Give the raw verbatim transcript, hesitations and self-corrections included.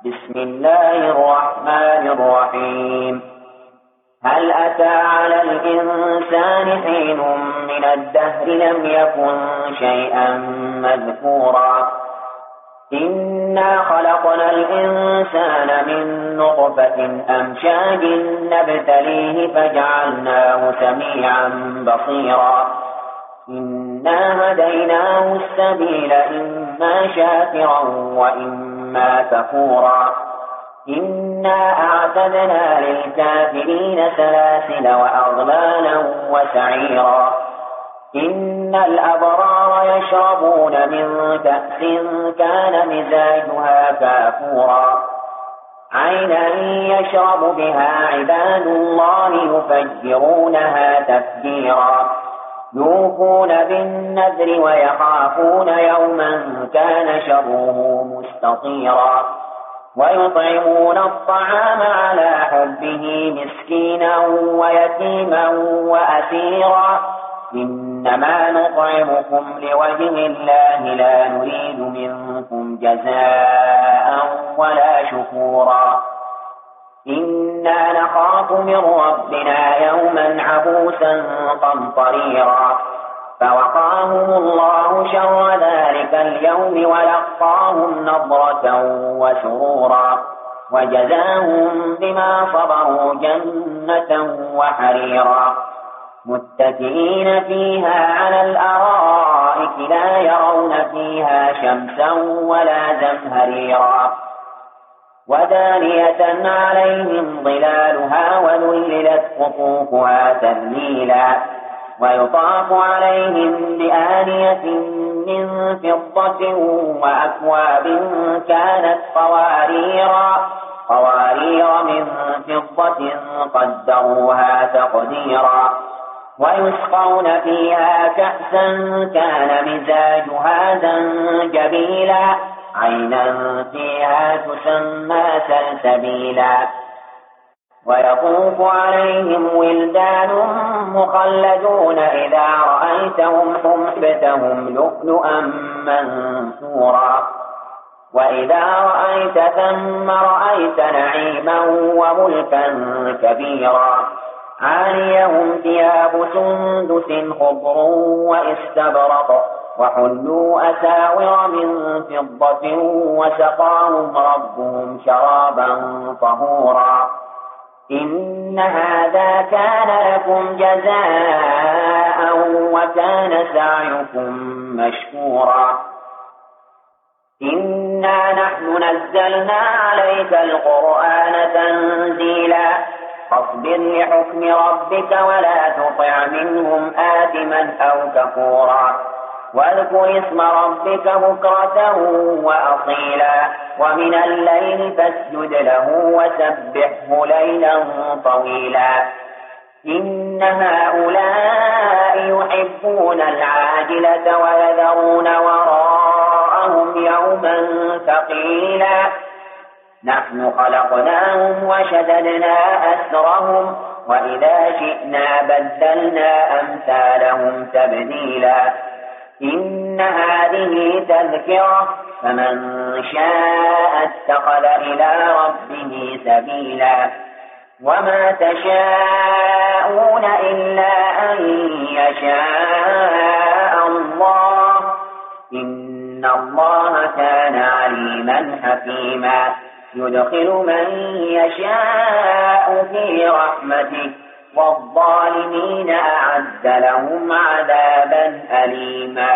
بسم الله الرحمن الرحيم. هل أتى على الإنسان حين من الدهر لم يكن شيئا مذكورا إنا خلقنا الإنسان من نطفة أمشاج نبتليه فجعلناه سميعا بصيرا إنا هديناه السبيل إما شاكرا وإما كفورا إنا أعتدنا للكافرين سلاسل وأغلالا وسعيرا إن الأبرار يشربون من كأس كان مزاجها كافورا عينا يشرب بها عباد الله يفجرونها تفجيرا يوفون بالنذر ويخافون يوما كان شره مستطيرا ويطعمون الطعام على حبه مسكينا ويتيما وأسيرا إنما نطعمكم لوجه الله لا نريد منكم جزاء ولا شكورا إنا نخاف من ربنا يوما عبوسا قمطريرا فوقاهم الله شر ذلك اليوم ولقاهم نضرة وسرورا وجزاهم بما صبروا جنة وحريرا متكئين فيها على الأرائك لا يرون فيها شمسا ولا زمهريرا ودانية عليهم ظلالها وذللت قطوفها تذليلا ويطاف عليهم بآنية من فضة وأكواب كانت قواريرا قوارير من فضة قدروها تقديرا ويسقون فيها كأسا كان مزاجها زنجبيلا عينا فيها تسمى سلسبيلا ويطوف عليهم ولدان مخلدون إذا رأيتهم حسبتهم لؤلؤا منثورا وإذا رأيت ثم رأيت نعيما وملكا كبيرا عاليهم ثياب سندس خضر واستبرق وحلوا أساور من فضة وسقاهم ربهم شرابا طهورا إن هذا كان لكم جزاء وكان سعيكم مشكورا إنا نحن نزلنا عليك القرآن تنزيلا فاصبر لحكم ربك ولا تطع منهم آثما أو كفورا واذكر اسم ربك بكرة وأصيلا ومن الليل فاسجد له وسبحه ليلا طويلا إن هؤلاء يحبون العاجلة ويذرون وراءهم يوما ثقيلا نحن خلقناهم وشددنا أسرهم وإذا شئنا بدلنا أمثالهم تبديلا إن هذه تذكرة فمن شاء اتخذ إلى ربه سبيلا وما تشاءون إلا أن يشاء الله إن الله كان عليما حكيما يدخل من يشاء في رحمته والظالمين أعد لهم عذابا أليما